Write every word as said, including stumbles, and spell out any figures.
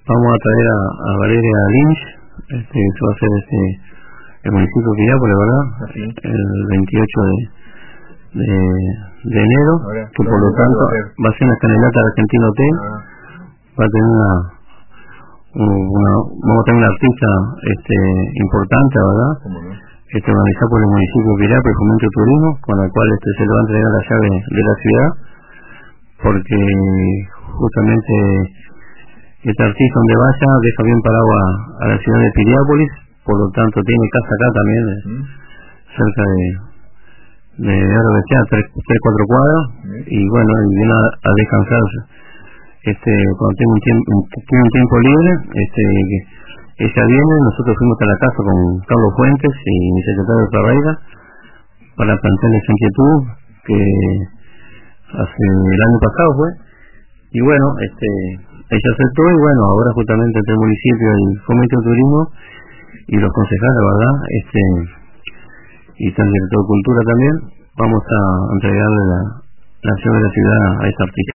vamos a traer a, a Valeria Lynch, este, eso va a ser este, el municipio de Piriápolis, ¿verdad? Así. El veintiocho de, de, de enero, Ahora, que por lo tanto va a ser una canelata de Argentino Hotel, ah. va a tener una, una, vamos a tener una artista este, importante, ¿verdad? ¿Cómo no? Este, organizado por el municipio de Piriápolis, Fomento de Turismo, con la cual este, se le va a entregar la llave de la ciudad, porque justamente este artista donde vaya deja bien parado a, a la ciudad de Piriápolis, por lo tanto tiene casa acá también, eh, ¿Mm? cerca de de R B C a tres cuatro cuadras, ¿Mm? y bueno, y viene a, a descansar este cuando tiene un tiempo tiene un tiempo libre, este ella viene, nosotros fuimos a la casa con Carlos Fuentes y mi secretario Ferreira para plantearles inquietud que hace el año pasado fue, y bueno, este ella aceptó, y bueno, ahora justamente entre el municipio y el Fomento de Turismo y los concejales, ¿verdad? Este, y el director de Cultura también, vamos a entregarle la, la acción de la ciudad a esta artista.